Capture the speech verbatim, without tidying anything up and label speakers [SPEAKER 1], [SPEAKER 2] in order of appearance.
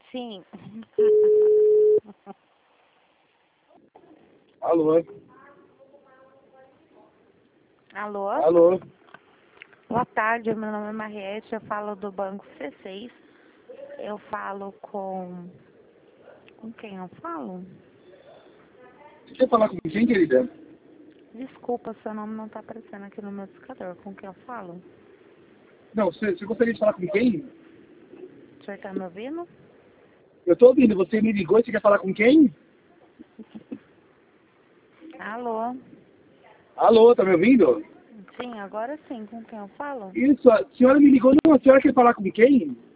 [SPEAKER 1] Sim.
[SPEAKER 2] Alô?
[SPEAKER 1] Alô?
[SPEAKER 2] Alô?
[SPEAKER 1] Boa tarde, meu nome é Mariette, eu falo do Banco C seis. Eu falo com... Com quem eu falo?
[SPEAKER 2] Você quer falar com quem, querida?
[SPEAKER 1] Desculpa, seu nome não está aparecendo aqui no meu discador. Com quem eu falo?
[SPEAKER 2] Não, você, você gostaria de falar com quem?
[SPEAKER 1] O senhor está me ouvindo?
[SPEAKER 2] Eu tô ouvindo, você me ligou e você quer falar com quem?
[SPEAKER 1] Alô?
[SPEAKER 2] Alô, tá me ouvindo?
[SPEAKER 1] Sim, agora sim. Com quem eu falo?
[SPEAKER 2] Isso, a senhora me ligou, não, a senhora quer falar com quem?